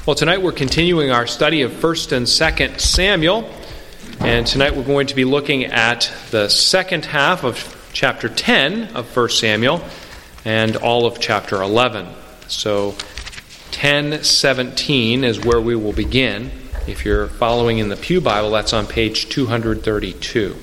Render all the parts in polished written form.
Well, tonight we're continuing our study of 1st and 2nd Samuel, and tonight we're going to be looking at the second half of chapter 10 of 1 Samuel and all of chapter 11. So 10:17 is where we will begin. If you're following in the Pew Bible, that's on page 232.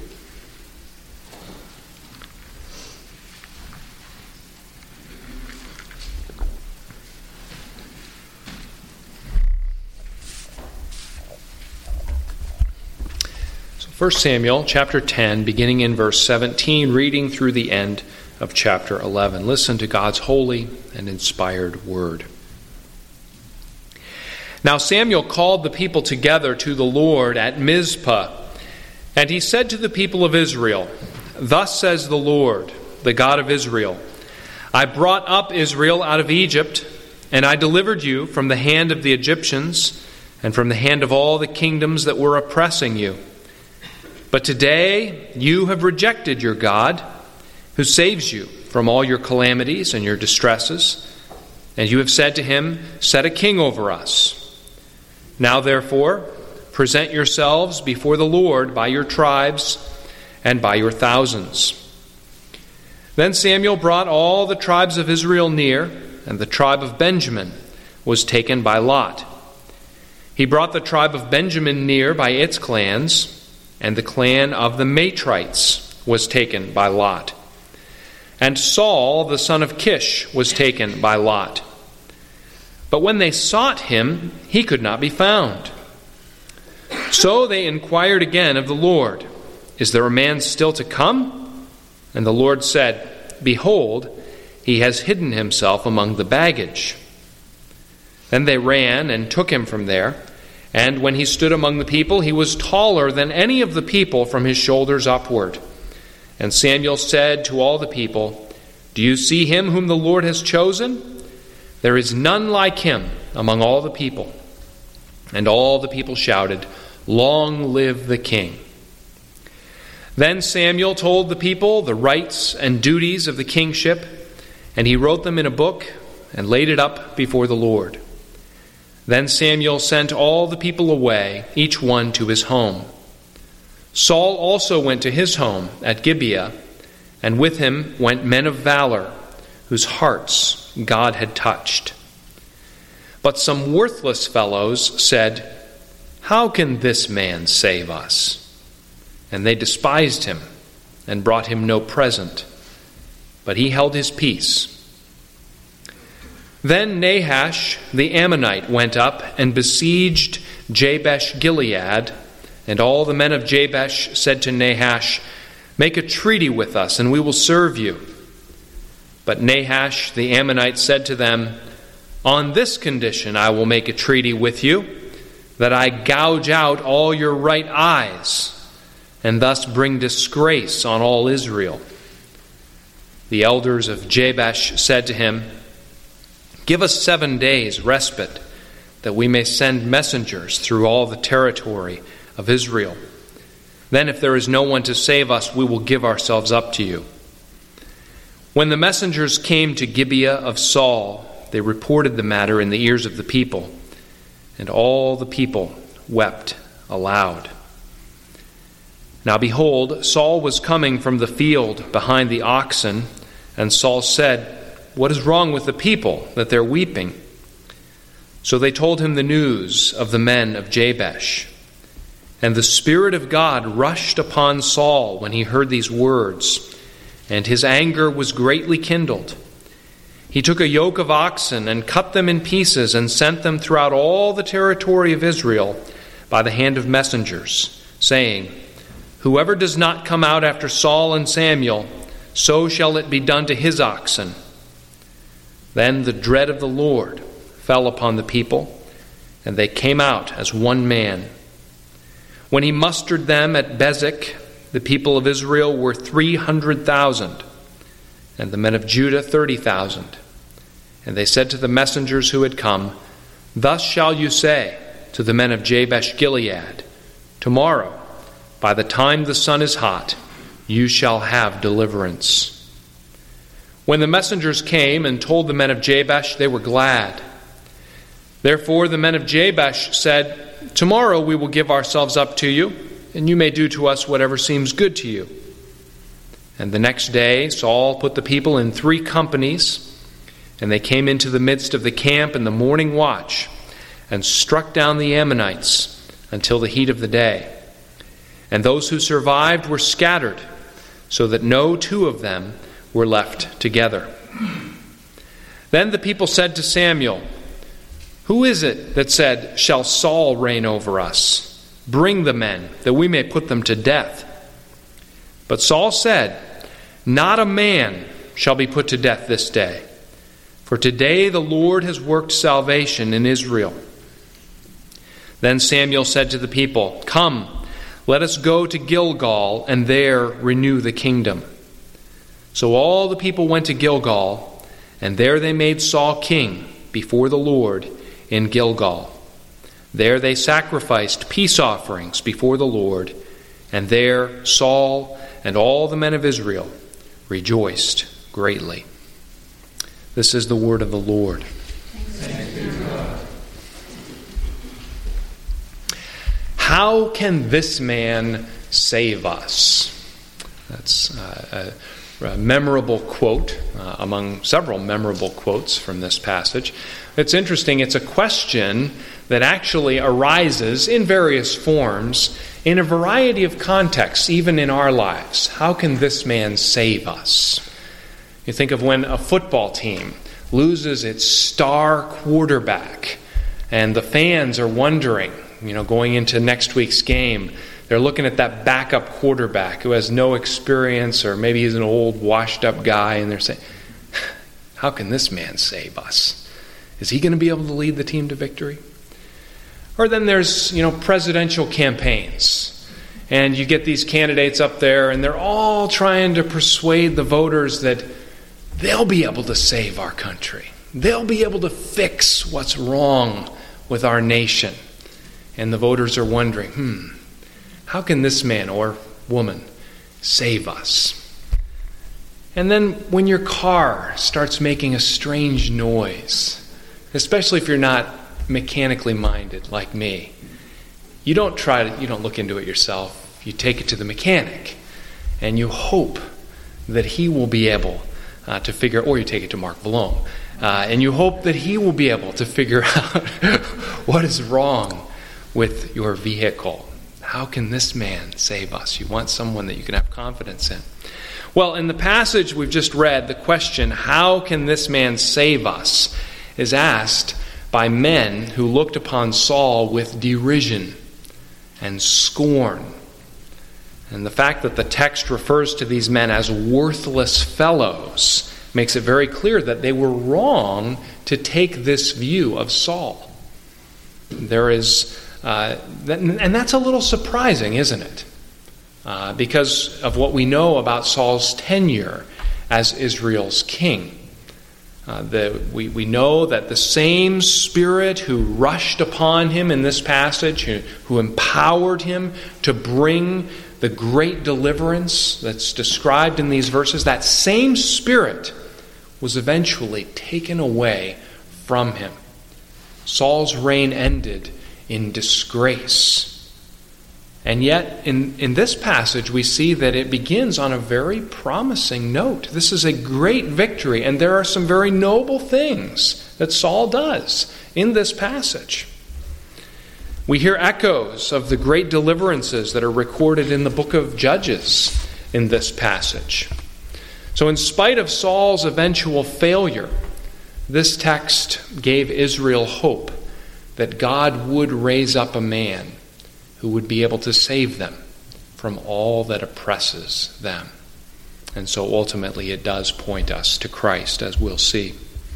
So 1 Samuel chapter 10, beginning in verse 17, reading through the end of chapter 11. Listen to God's holy and inspired word. Now Samuel called the people together to the Lord at Mizpah, and he said to the people of Israel, "Thus says the Lord, the God of Israel, I brought up Israel out of Egypt, and I delivered you from the hand of the Egyptians and from the hand of all the kingdoms that were oppressing you. But today you have rejected your God, who saves you from all your calamities and your distresses, and you have said to him, 'Set a king over us.' Now, therefore, present yourselves before the Lord by your tribes and by your thousands." Then Samuel brought all the tribes of Israel near, and the tribe of Benjamin was taken by lot. He brought the tribe of Benjamin near by its clans, and the clan of the Matrites was taken by lot. And Saul, the son of Kish, was taken by lot. But when they sought him, he could not be found. So they inquired again of the Lord, "Is there a man still to come?" And the Lord said, "Behold, he has hidden himself among the baggage." Then they ran and took him from there. And when he stood among the people, he was taller than any of the people from his shoulders upward. And Samuel said to all the people, "Do you see him whom the Lord has chosen? There is none like him among all the people." And all the people shouted, "Long live the king." Then Samuel told the people the rights and duties of the kingship, and he wrote them in a book and laid it up before the Lord. Then Samuel sent all the people away, each one to his home. Saul also went to his home at Gibeah, and with him went men of valor, whose hearts God had touched. But some worthless fellows said, "How can this man save us?" And they despised him and brought him no present, but he held his peace. Then Nahash the Ammonite went up and besieged Jabesh Gilead, and all the men of Jabesh said to Nahash, "Make a treaty with us, and we will serve you." But Nahash the Ammonite said to them, "On this condition I will make a treaty with you, that I gouge out all your right eyes, and thus bring disgrace on all Israel." The elders of Jabesh said to him, "Give us 7 days' respite, that we may send messengers through all the territory of Israel. Then if there is no one to save us, we will give ourselves up to you." When the messengers came to Gibeah of Saul, they reported the matter in the ears of the people, and all the people wept aloud. Now behold, Saul was coming from the field behind the oxen, and Saul said, "What is wrong with the people, that they're weeping?" So they told him the news of the men of Jabesh. And the Spirit of God rushed upon Saul when he heard these words, and his anger was greatly kindled. He took a yoke of oxen and cut them in pieces and sent them throughout all the territory of Israel by the hand of messengers, saying, "Whoever does not come out after Saul and Samuel, so shall it be done to his oxen." Then the dread of the Lord fell upon the people, and they came out as one man. When he mustered them at Bezek, the people of Israel were 300,000, and the men of Judah 30,000. And they said to the messengers who had come, "Thus shall you say to the men of Jabesh Gilead, Tomorrow, by the time the sun is hot, you shall have deliverance." When the messengers came and told the men of Jabesh, they were glad. Therefore the men of Jabesh said, "Tomorrow we will give ourselves up to you, and you may do to us whatever seems good to you." And the next day Saul put the people in 3 companies, and they came into the midst of the camp in the morning watch, and struck down the Ammonites until the heat of the day. And those who survived were scattered, so that no 2 of them were left together. Then the people said to Samuel, "Who is it that said, 'Shall Saul reign over us?' Bring the men, that we may put them to death." But Saul said, "Not a man shall be put to death this day, for today the Lord has worked salvation in Israel." Then Samuel said to the people, "Come, let us go to Gilgal, and there renew the kingdom." So all the people went to Gilgal, and there they made Saul king before the Lord in Gilgal. There they sacrificed peace offerings before the Lord, and there Saul and all the men of Israel rejoiced greatly. This is the word of the Lord. Thanks be to God. How can this man save us? That's a memorable quote among several memorable quotes from this passage. It's interesting. It's a question that actually arises in various forms in a variety of contexts, even in our lives. How can this man save us? You think of when a football team loses its star quarterback, and the fans are wondering, going into next week's game, they're looking at that backup quarterback who has no experience, or maybe he's an old, washed-up guy, and they're saying, "How can this man save us? Is he going to be able to lead the team to victory?" Or then there's, presidential campaigns, and you get these candidates up there, and they're all trying to persuade the voters that they'll be able to save our country. They'll be able to fix what's wrong with our nation. And the voters are wondering, how can this man or woman save us? And then when your car starts making a strange noise, especially if you're not mechanically minded like me, you don't look into it yourself. You take it to the mechanic, and you hope that he will be able to figure, or you take it to Mark Vallone, and you hope that he will be able to figure out what is wrong with your vehicle. How can this man save us? You want someone that you can have confidence in. Well, in the passage we've just read, the question, how can this man save us, is asked by men who looked upon Saul with derision and scorn. And the fact that the text refers to these men as worthless fellows makes it very clear that they were wrong to take this view of Saul. There is, and that's a little surprising, isn't it? Because of what we know about Saul's tenure as Israel's king. We know that the same Spirit who rushed upon him in this passage, who empowered him to bring the great deliverance that's described in these verses, that same Spirit was eventually taken away from him. Saul's reign ended in disgrace. And yet, in this passage, we see that it begins on a very promising note. This is a great victory, and there are some very noble things that Saul does in this passage. We hear echoes of the great deliverances that are recorded in the book of Judges in this passage. So in spite of Saul's eventual failure, this text gave Israel hope that God would raise up a man who would be able to save them from all that oppresses them. And so ultimately it does point us to Christ, as we'll see.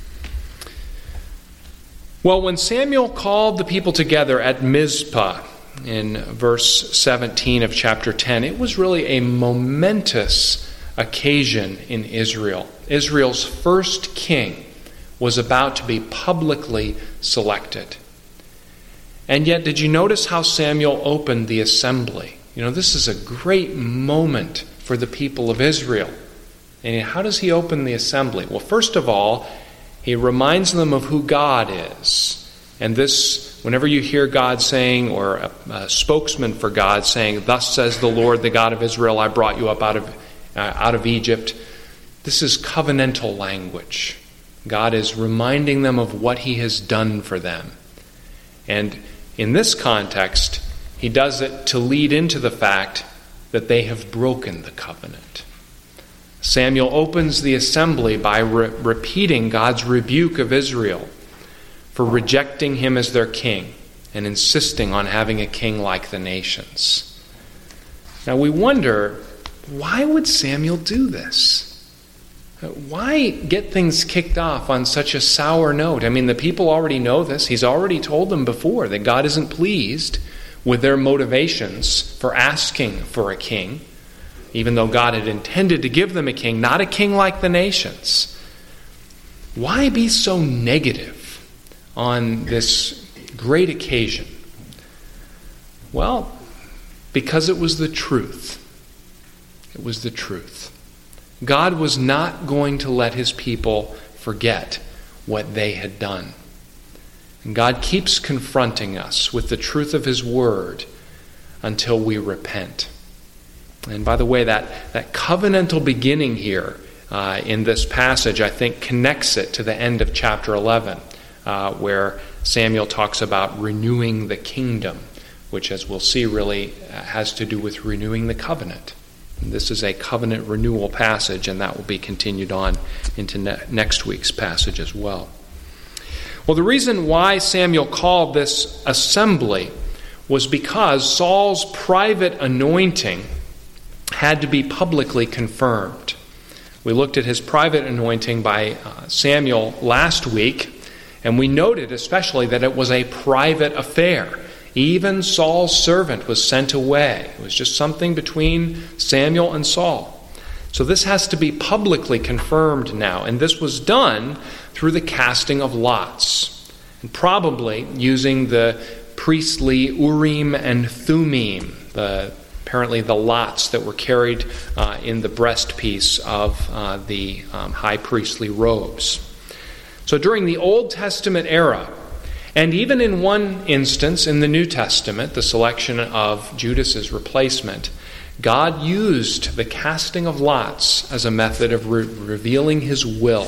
Well, when Samuel called the people together at Mizpah in verse 17 of chapter 10, it was really a momentous occasion in Israel. Israel's first king was about to be publicly selected. And yet, did you notice how Samuel opened the assembly? This is a great moment for the people of Israel. And how does he open the assembly? Well, first of all, he reminds them of who God is. And this, whenever you hear God saying, or a spokesman for God saying, "Thus says the Lord, the God of Israel, I brought you up out of Egypt," this is covenantal language. God is reminding them of what he has done for them. And in this context, he does it to lead into the fact that they have broken the covenant. Samuel opens the assembly by repeating God's rebuke of Israel for rejecting him as their king and insisting on having a king like the nations. Now we wonder, why would Samuel do this? Why get things kicked off on such a sour note? I mean, the people already know this. He's already told them before that God isn't pleased with their motivations for asking for a king, even though God had intended to give them a king, not a king like the nations. Why be so negative on this great occasion? Well, because it was the truth. It was the truth. God was not going to let his people forget what they had done. And God keeps confronting us with the truth of his word until we repent. And by the way, that covenantal beginning here in this passage, I think, connects it to the end of chapter 11, where Samuel talks about renewing the kingdom, which, as we'll see, really has to do with renewing the covenant. And this is a covenant renewal passage, and that will be continued on into next week's passage as well. Well, the reason why Samuel called this assembly was because Saul's private anointing had to be publicly confirmed. We looked at his private anointing by Samuel last week, and we noted especially that it was a private affair. Even Saul's servant was sent away. It was just something between Samuel and Saul. So this has to be publicly confirmed now, and this was done through the casting of lots, and probably using the priestly Urim and Thummim, apparently the lots that were carried in the breastpiece of the high priestly robes. So during the Old Testament era, and even in one instance in the New Testament, the selection of Judas's replacement, God used the casting of lots as a method of revealing his will.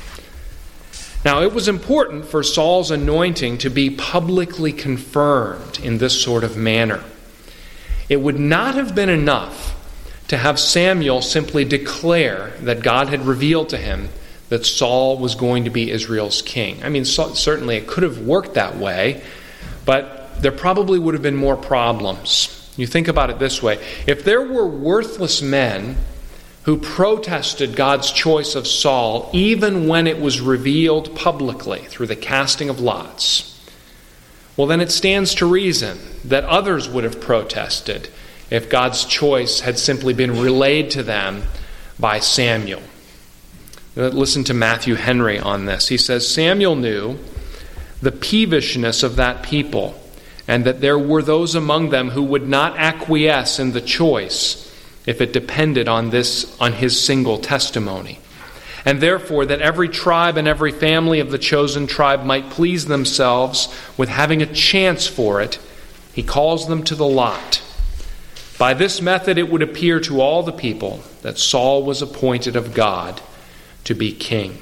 Now, it was important for Saul's anointing to be publicly confirmed in this sort of manner. It would not have been enough to have Samuel simply declare that God had revealed to him that Saul was going to be Israel's king. I mean, certainly it could have worked that way, but there probably would have been more problems. You think about it this way. If there were worthless men who protested God's choice of Saul, even when it was revealed publicly through the casting of lots, well, then it stands to reason that others would have protested if God's choice had simply been relayed to them by Samuel. Listen to Matthew Henry on this. He says, Samuel knew the peevishness of that people, and that there were those among them who would not acquiesce in the choice if it depended on his single testimony. And therefore that every tribe and every family of the chosen tribe might please themselves with having a chance for it, he calls them to the lot. By this method it would appear to all the people that Saul was appointed of God to be king.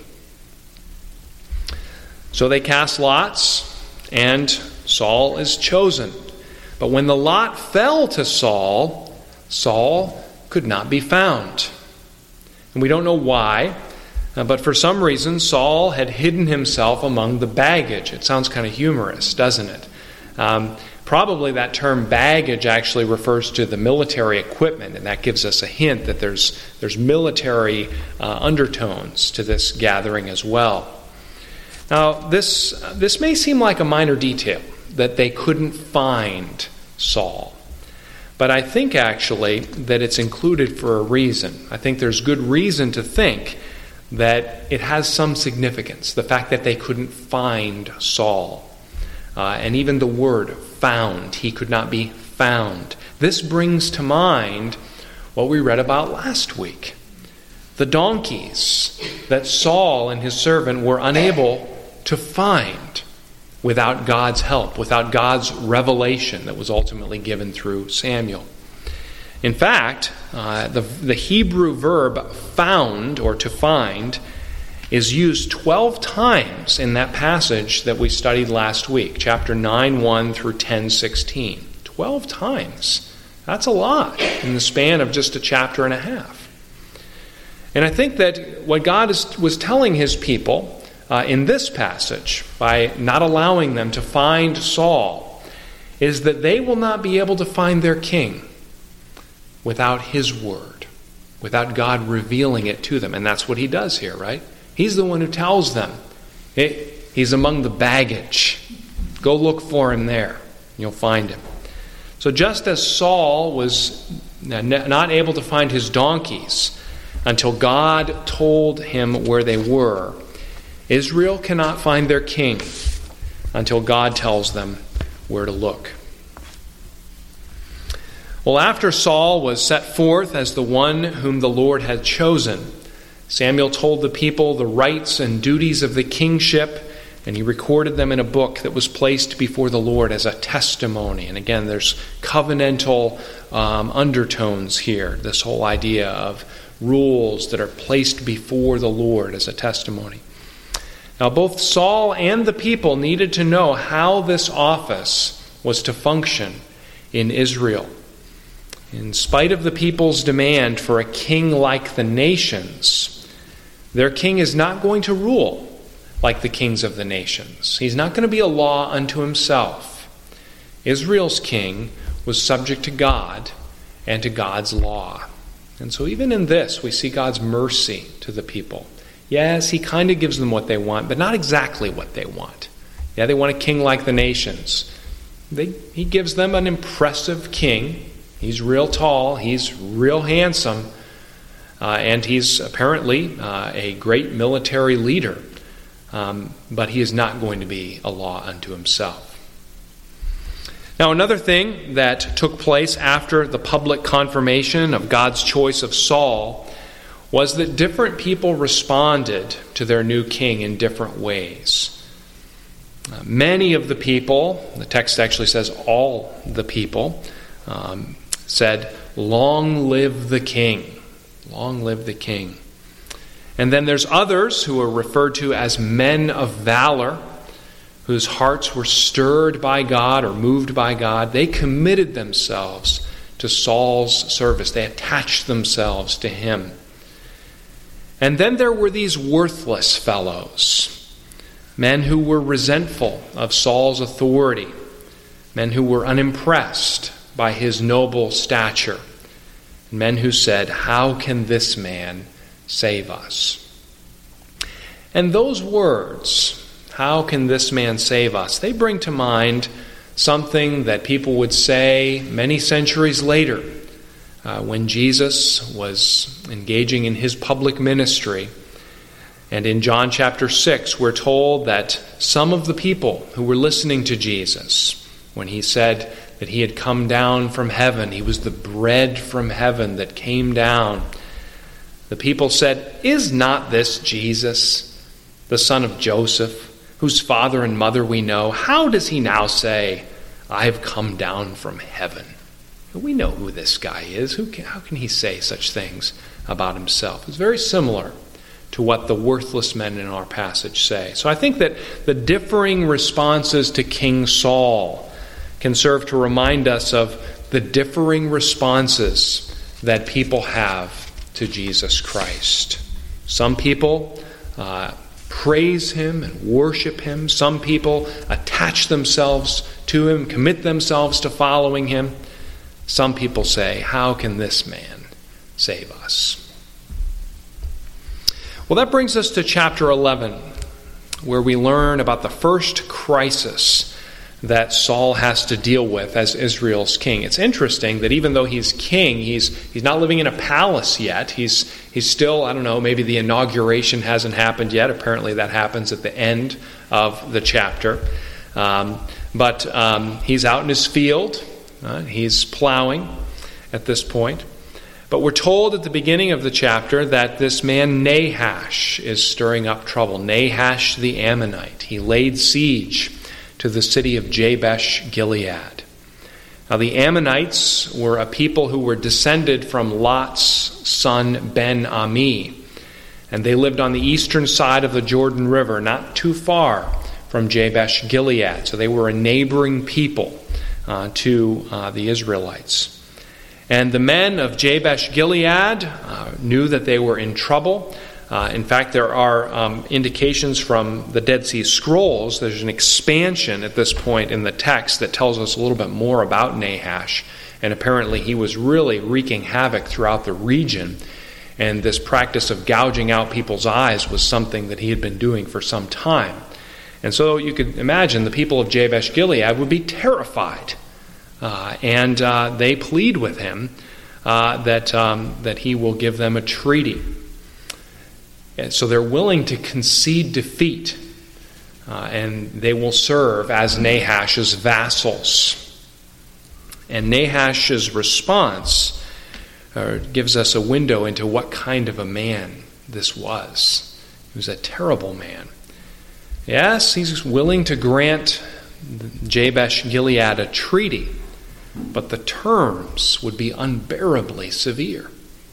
So they cast lots, and Saul is chosen. But when the lot fell to Saul, Saul could not be found. And we don't know why, but for some reason Saul had hidden himself among the baggage. It sounds kind of humorous, doesn't it? Probably that term baggage actually refers to the military equipment, and that gives us a hint that there's military undertones to this gathering as well. Now, this may seem like a minor detail, that they couldn't find Saul. But I think actually that it's included for a reason. I think there's good reason to think that it has some significance, the fact that they couldn't find Saul. And even the word found, he could not be found. This brings to mind what we read about last week. The donkeys that Saul and his servant were unable to find. without God's help, without God's revelation that was ultimately given through Samuel. In fact, the Hebrew verb found, or to find, is used 12 times in that passage that we studied last week, chapter 9:1 through 10:16. 12 times. That's a lot in the span of just a chapter and a half. And I think that what God was telling his people in this passage, by not allowing them to find Saul, is that they will not be able to find their king without his word, without God revealing it to them. And that's what he does here, right? He's the one who tells them. He's among the baggage. Go look for him there. You'll find him. So just as Saul was not able to find his donkeys until God told him where they were, Israel cannot find their king until God tells them where to look. Well, after Saul was set forth as the one whom the Lord had chosen, Samuel told the people the rights and duties of the kingship, and he recorded them in a book that was placed before the Lord as a testimony. And again, there's covenantal undertones here, this whole idea of rules that are placed before the Lord as a testimony. Now, both Saul and the people needed to know how this office was to function in Israel. In spite of the people's demand for a king like the nations, their king is not going to rule like the kings of the nations. He's not going to be a law unto himself. Israel's king was subject to God and to God's law. And so even in this, we see God's mercy to the people. Yes, he kind of gives them what they want, but not exactly what they want. Yeah, they want a king like the nations. He gives them an impressive king. He's real tall, he's real handsome, and he's apparently a great military leader. But he is not going to be a law unto himself. Now, another thing that took place after the public confirmation of God's choice of Saul was that different people responded to their new king in different ways. Many of the people, the text actually says all the people, said, "Long live the king, long live the king." And then there's others who are referred to as men of valor, whose hearts were stirred by God or moved by God. They committed themselves to Saul's service. They attached themselves to him. And then there were these worthless fellows, men who were resentful of Saul's authority, men who were unimpressed by his noble stature, men who said, "How can this man save us?" And those words, "How can this man save us?" they bring to mind something that people would say many centuries later when Jesus was engaging in his public ministry. And in John chapter 6, we're told that some of the people who were listening to Jesus, when he said that he had come down from heaven, he was the bread from heaven that came down, the people said, "Is not this Jesus, the son of Joseph, whose father and mother we know? How does he now say, 'I have come down from heaven'?" We know who this guy is. How can he say such things about himself? It's very similar to what the worthless men in our passage say. So I think that the differing responses to King Saul can serve to remind us of the differing responses that people have to Jesus Christ. Some people praise him and worship him. Some people attach themselves to him, commit themselves to following him. Some people say, "How can this man save us?" Well, that brings us to chapter 11, where we learn about the first crisis that Saul has to deal with as Israel's king. It's interesting that even though he's king, he's not living in a palace yet. He's still, I don't know, maybe the inauguration hasn't happened yet. Apparently that happens at the end of the chapter. But he's out in his field. He's plowing at this point. But we're told at the beginning of the chapter that this man Nahash is stirring up trouble. Nahash the Ammonite. He laid siege to the city of Jabesh Gilead. Now the Ammonites were a people who were descended from Lot's son Ben-Ami, and they lived on the eastern side of the Jordan River, not too far from Jabesh Gilead. So they were a neighboring people to the Israelites. And the men of Jabesh Gilead knew that they were in trouble. In fact, there are indications from the Dead Sea Scrolls. There's an expansion at this point in the text that tells us a little bit more about Nahash. And apparently he was really wreaking havoc throughout the region. And this practice of gouging out people's eyes was something that he had been doing for some time. And so you could imagine the people of Jabesh Gilead would be terrified. And they plead with him that he will give them a treaty. And so they're willing to concede defeat, and they will serve as Nahash's vassals. And Nahash's response gives us a window into what kind of a man this was. He was a terrible man. Yes, he's willing to grant Jabesh Gilead a treaty, but the terms would be unbearably severe.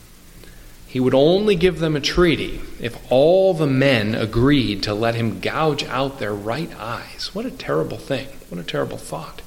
He would only give them a treaty if all the men agreed to let him gouge out their right eyes. What a terrible thing. What a terrible thought.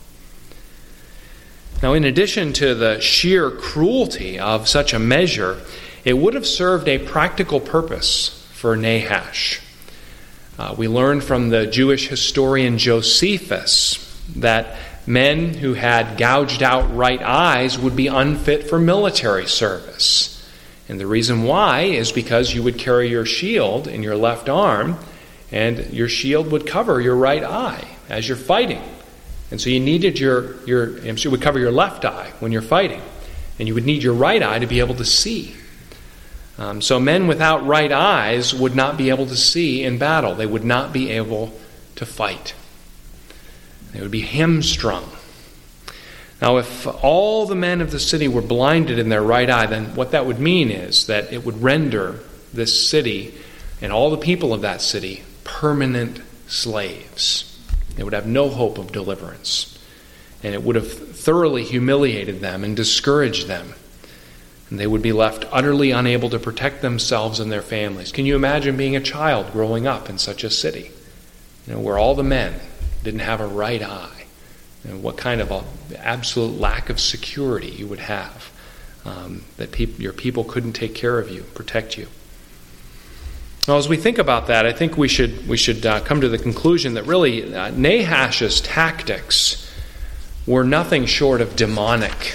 Now, in addition to the sheer cruelty of such a measure, it would have served a practical purpose for Nahash. We learn from the Jewish historian Josephus that men who had gouged out right eyes would be unfit for military service. And the reason why is because you would carry your shield in your left arm, and your shield would cover your right eye as you're fighting. And so you needed it would cover your left eye when you're fighting, and you would need your right eye to be able to see. So men without right eyes would not be able to see in battle. They would not be able to fight. They would be hamstrung. Now, if all the men of the city were blinded in their right eye, then what that would mean is that it would render this city and all the people of that city permanent slaves. They would have no hope of deliverance. And it would have thoroughly humiliated them and discouraged them. And they would be left utterly unable to protect themselves and their families. Can you imagine being a child growing up in such a city, where all the men didn't have a right eye? And what kind of absolute lack of security you would have, that your people couldn't take care of you, protect you. Well, as we think about that, I think we should come to the conclusion that really Nahash's tactics were nothing short of demonic.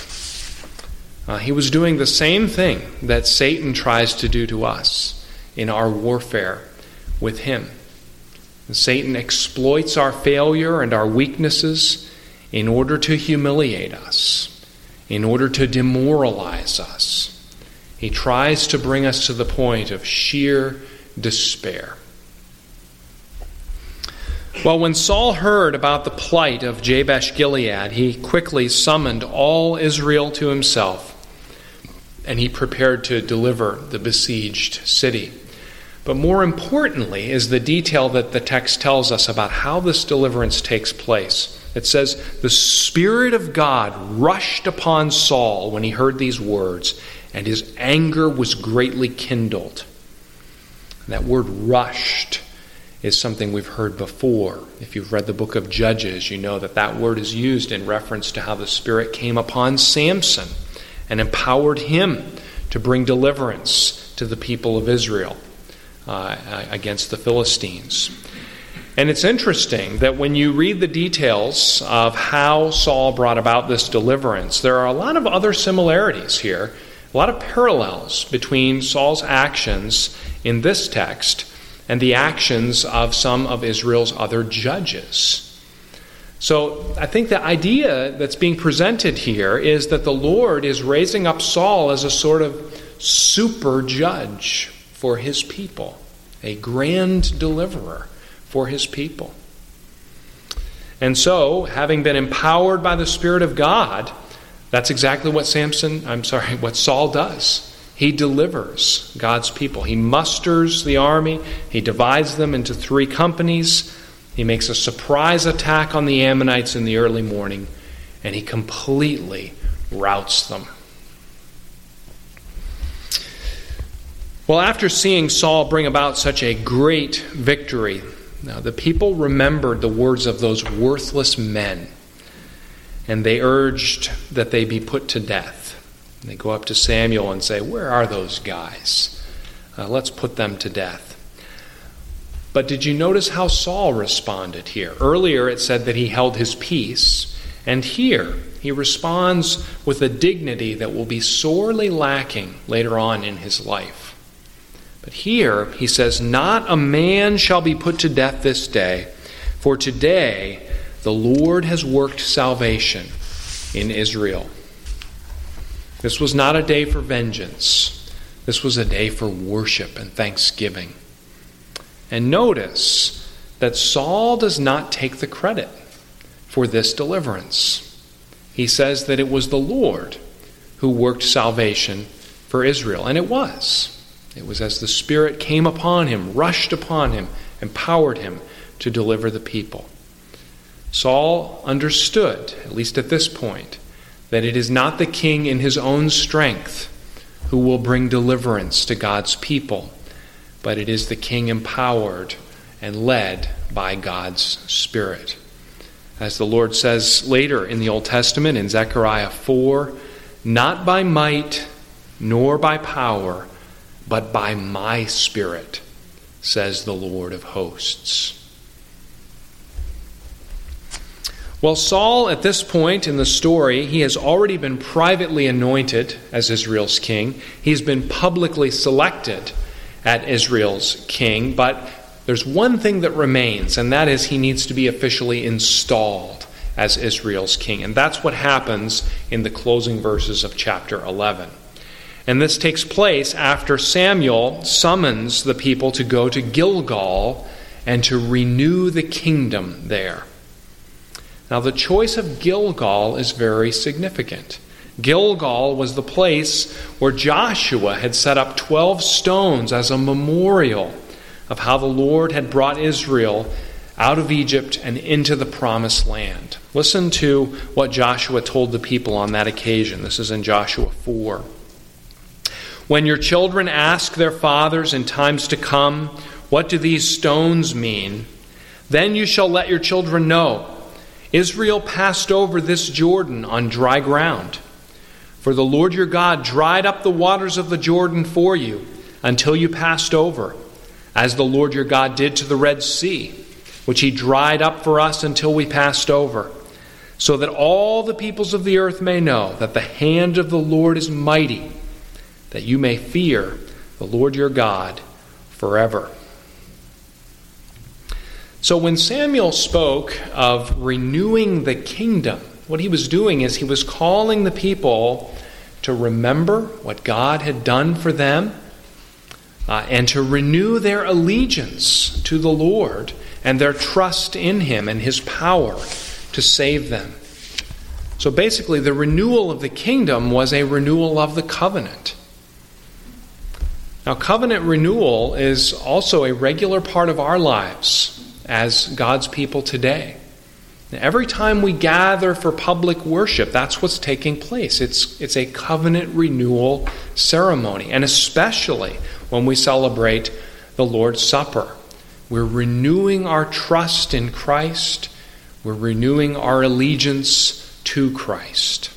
He was doing the same thing that Satan tries to do to us in our warfare with him. Satan exploits our failure and our weaknesses in order to humiliate us, in order to demoralize us. He tries to bring us to the point of sheer despair. Well, when Saul heard about the plight of Jabesh Gilead, he quickly summoned all Israel to himself, and he prepared to deliver the besieged city. But more importantly is the detail that the text tells us about how this deliverance takes place. It says, the Spirit of God rushed upon Saul when he heard these words, and his anger was greatly kindled. That word rushed is something we've heard before. If you've read the book of Judges, you know that that word is used in reference to how the Spirit came upon Samson and empowered him to bring deliverance to the people of Israel against the Philistines. And it's interesting that when you read the details of how Saul brought about this deliverance, there are a lot of other similarities here, a lot of parallels between Saul's actions in this text and the actions of some of Israel's other judges. So I think the idea that's being presented here is that the Lord is raising up Saul as a sort of super judge for his people, a grand deliverer for his people. And so, having been empowered by the Spirit of God, that's exactly what what Saul does. He delivers God's people. He musters the army. He divides them into 3 companies. He makes a surprise attack on the Ammonites in the early morning, and he completely routs them. Well, after seeing Saul bring about such a great victory, now the people remembered the words of those worthless men, and they urged that they be put to death. And they go up to Samuel and say, "Where are those guys? Let's put them to death." But did you notice how Saul responded here? Earlier it said that he held his peace, and here he responds with a dignity that will be sorely lacking later on in his life. But here he says, "Not a man shall be put to death this day, for today the Lord has worked salvation in Israel." This was not a day for vengeance. This was a day for worship and thanksgiving. And notice that Saul does not take the credit for this deliverance. He says that it was the Lord who worked salvation for Israel. And it was. It was as the Spirit came upon him, rushed upon him, empowered him to deliver the people. Saul understood, at least at this point, that it is not the king in his own strength who will bring deliverance to God's people, but it is the king empowered and led by God's Spirit. As the Lord says later in the Old Testament, in Zechariah 4, "Not by might nor by power, but by my Spirit, says the Lord of hosts." Well, Saul, at this point in the story, he has already been privately anointed as Israel's king. He's been publicly selected at Israel's king, but there's one thing that remains, and that is he needs to be officially installed as Israel's king. And that's what happens in the closing verses of chapter 11. And this takes place after Samuel summons the people to go to Gilgal and to renew the kingdom there. Now, the choice of Gilgal is very significant. Gilgal was the place where Joshua had set up 12 stones as a memorial of how the Lord had brought Israel out of Egypt and into the promised land. Listen to what Joshua told the people on that occasion. This is in Joshua 4. "When your children ask their fathers in times to come, 'What do these stones mean?' then you shall let your children know, Israel passed over this Jordan on dry ground. For the Lord your God dried up the waters of the Jordan for you until you passed over, as the Lord your God did to the Red Sea, which he dried up for us until we passed over, so that all the peoples of the earth may know that the hand of the Lord is mighty, that you may fear the Lord your God forever." So when Samuel spoke of renewing the kingdom, what he was doing is he was calling the people to remember what God had done for them and to renew their allegiance to the Lord and their trust in him and his power to save them. So basically, the renewal of the kingdom was a renewal of the covenant. Now, covenant renewal is also a regular part of our lives as God's people today. Now, every time we gather for public worship, that's what's taking place. It's a covenant renewal ceremony, and especially when we celebrate the Lord's Supper. We're renewing our trust in Christ. We're renewing our allegiance to Christ.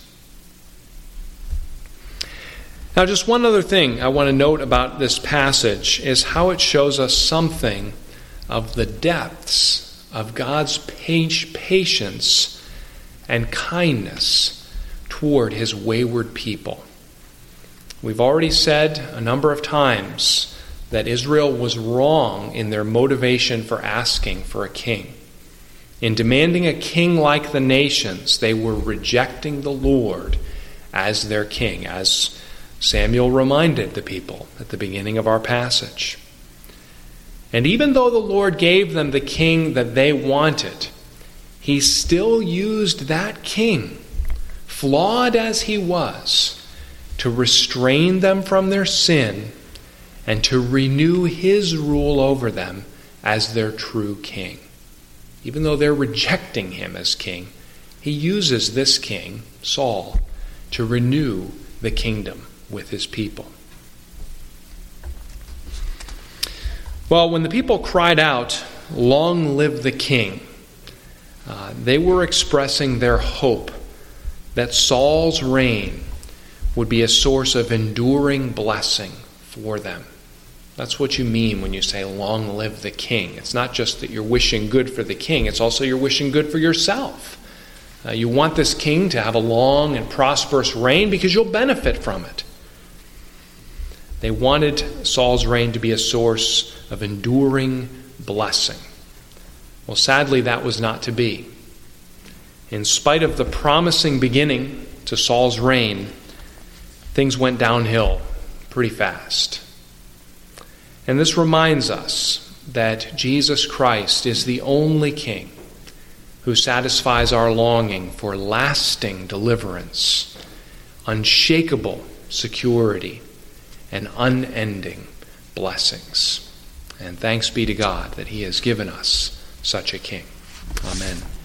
Now, just one other thing I want to note about this passage is how it shows us something of the depths of God's patience and kindness toward his wayward people. We've already said a number of times that Israel was wrong in their motivation for asking for a king. In demanding a king like the nations, they were rejecting the Lord as their king, as Samuel reminded the people at the beginning of our passage. And even though the Lord gave them the king that they wanted, he still used that king, flawed as he was, to restrain them from their sin and to renew his rule over them as their true king. even though they're rejecting him as king, he uses this king, Saul, to renew the kingdom with his people. Well, when the people cried out, "Long live the king," they were expressing their hope that Saul's reign would be a source of enduring blessing for them. That's what you mean when you say, "Long live the king." It's not just that you're wishing good for the king, it's also you're wishing good for yourself. You want this king to have a long and prosperous reign because you'll benefit from it. They wanted Saul's reign to be a source of enduring blessing. Well, sadly, that was not to be. In spite of the promising beginning to Saul's reign, things went downhill pretty fast. And this reminds us that Jesus Christ is the only king who satisfies our longing for lasting deliverance, unshakable security, and unending blessings. And thanks be to God that he has given us such a king. Amen.